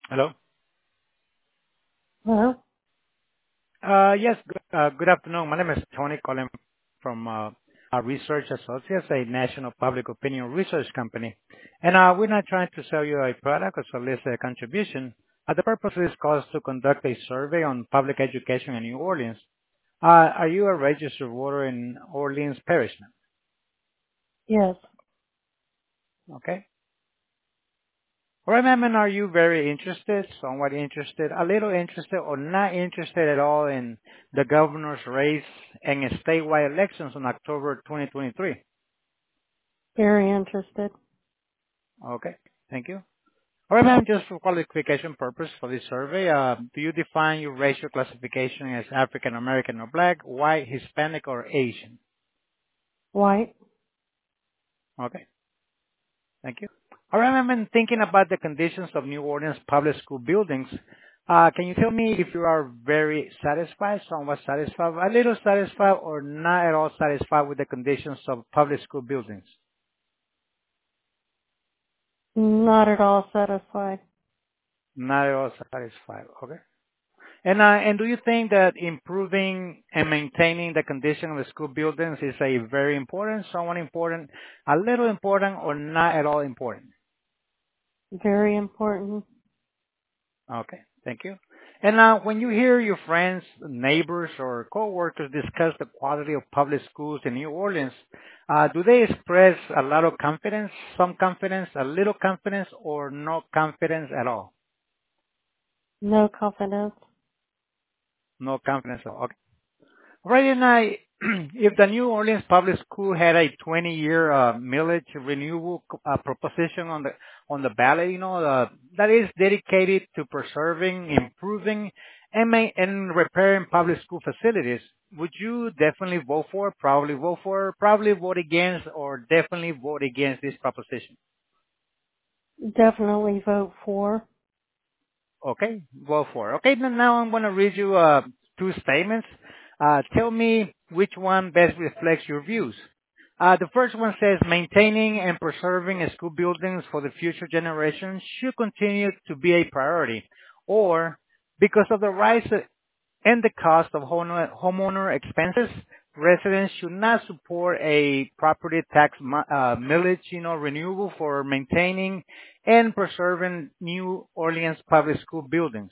Hello. Well, Yes, good afternoon. My name is Tony calling from Research Associates, a national public opinion research company. And we're not trying to sell you a product or solicit a contribution. The purpose of this call is to conduct a survey on public education in New Orleans. Are you a registered voter in Orleans Parish? yes, Okay. All right, ma'am, and are you very interested, somewhat interested, a little interested, or not interested at all in the governor's race and statewide elections on October 2023? very interested. Okay, thank you. All right, ma'am, just for qualification purpose for this survey, do you define your racial classification as African American or Black, White, Hispanic, or Asian? White, Okay. Thank you. All right, ma'am, and thinking about the conditions of New Orleans public school buildings, can you tell me if you are very satisfied, somewhat satisfied, a little satisfied, or not at all satisfied with the conditions of public school buildings? not at all satisfied. Not at all satisfied. Okay. And do you think that improving and maintaining the condition of the school buildings is a very important, somewhat important, a little important, or not at all important? Very important. Okay, thank you. And when you hear your friends, neighbors, or coworkers discuss the quality of public schools in New Orleans, do they express a lot of confidence, some confidence, a little confidence, or no confidence at all? No confidence. No confidence at all. Okay. Right, and if the New Orleans Public School had a 20-year millage renewal proposition on the ballot, that is dedicated to preserving, improving, and repairing public school facilities, would you definitely vote for, probably vote against, or definitely vote against this proposition? Definitely vote for. Okay, go for it. Okay, then now I'm going to read you two statements. Tell me which one best reflects your views. The first one says maintaining and preserving school buildings for the future generations should continue to be a priority. Or because of the rise and the cost of homeowner expenses, residents should not support a property tax millage, renewable for maintaining and preserving New Orleans public school buildings.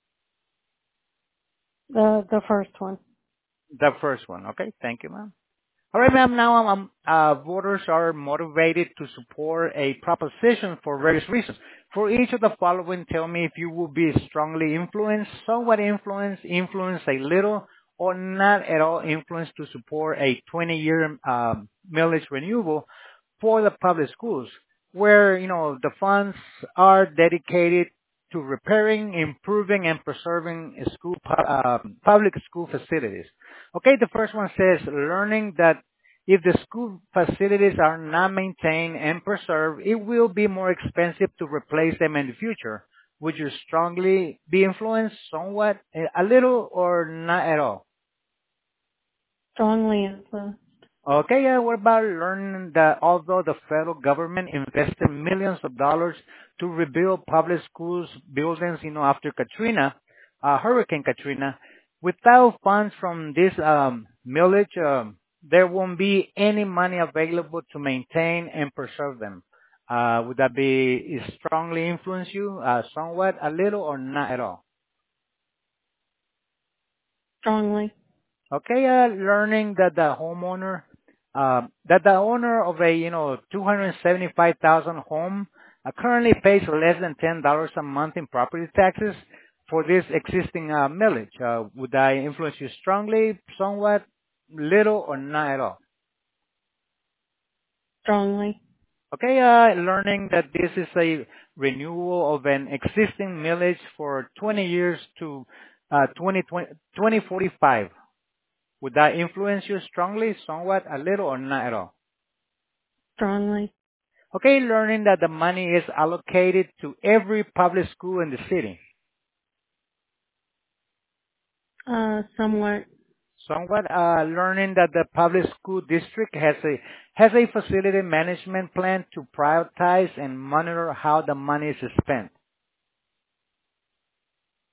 The first one. The first one. Okay. Thank you, ma'am. All right, ma'am. Now, voters are motivated to support a proposition for various reasons. For each of the following, tell me if you will be strongly influenced, somewhat influenced a little, or not at all influenced to support a 20-year millage renewal for the public schools, where the funds are dedicated to repairing, improving, and preserving public school facilities. Okay, the first one says learning that if the school facilities are not maintained and preserved, it will be more expensive to replace them in the future. Would you strongly be influenced somewhat, a little, or not at all? Strongly influenced. Okay, what about learning that although the federal government invested millions of dollars to rebuild public schools buildings, after Katrina, Hurricane Katrina, without funds from this millage, there won't be any money available to maintain and preserve them. Would that be strongly influence you, somewhat, a little, or not at all? Strongly. Okay, learning that the owner of a 275,000 home currently pays less than $10 a month in property taxes for this existing millage. Would that influence you strongly, somewhat, little, or not at all? Strongly. Okay, learning that this is a renewal of an existing millage for 20 years to 2045. Would that influence you strongly, somewhat, a little, or not at all? Strongly. Okay, learning that the money is allocated to every public school in the city. Somewhat. Somewhat, learning that the public school district has a facility management plan to prioritize and monitor how the money is spent.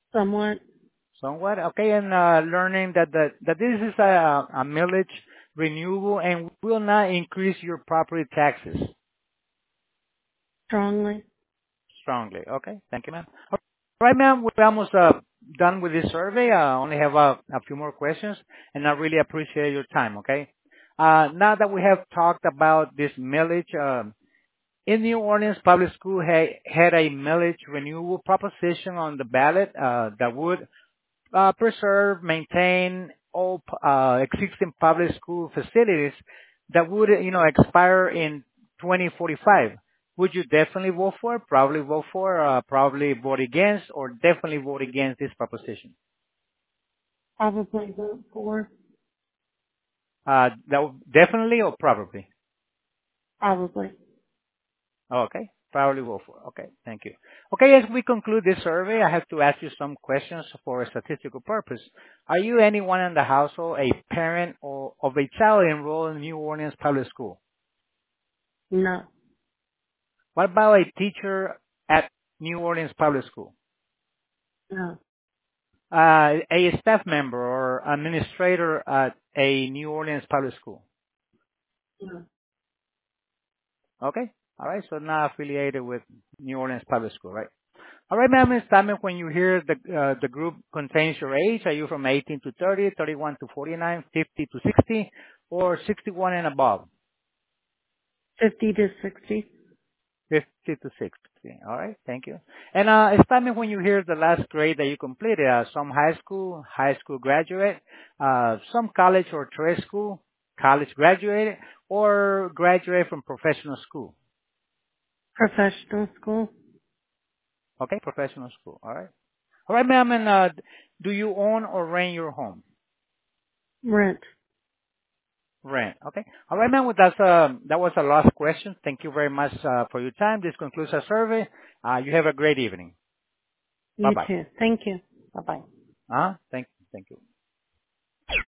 Somewhat. Somewhat. Okay, and learning that this is a millage renewal and will not increase your property taxes. Strongly. Strongly. Okay. Thank you, ma'am. All right, ma'am. We're almost done with this survey. I only have a few more questions, and I really appreciate your time. Okay. Now that we have talked about this millage, in New Orleans, public school had a millage renewal proposition on the ballot that would preserve, maintain all existing public school facilities that would, expire in 2045. Would you definitely vote for, probably vote for, probably vote against, or definitely vote against this proposition? Probably vote for. Definitely or probably? Probably. Okay. Probably vote for. Okay. Thank you. Okay. As we conclude this survey, I have to ask you some questions for a statistical purpose. Are you anyone in the household, a parent or of a child enrolled in New Orleans Public School? No. What about a teacher at New Orleans Public School? No. A staff member or administrator at a New Orleans Public School? No. Okay. All right. So not affiliated with New Orleans Public School, right? All right, ma'am, Ms. Tammy, when you hear the group contains your age, are you from 18 to 30, 31 to 49, 50 to 60, or 61 and above? 50 to 60. 50 to 60. All right, thank you. And Tammy, when you hear the last grade that you completed, some high school graduate, some college or trade school, college graduated, or graduate from professional school. Professional school. Okay, professional school. All right. All right, ma'am, and do you own or rent your home? Rent. Rent. Okay. All right, ma'am. Well, that was the last question. Thank you very much for your time. This concludes our survey. You have a great evening. You Bye-bye. too. Thank you. Bye bye. Thank you.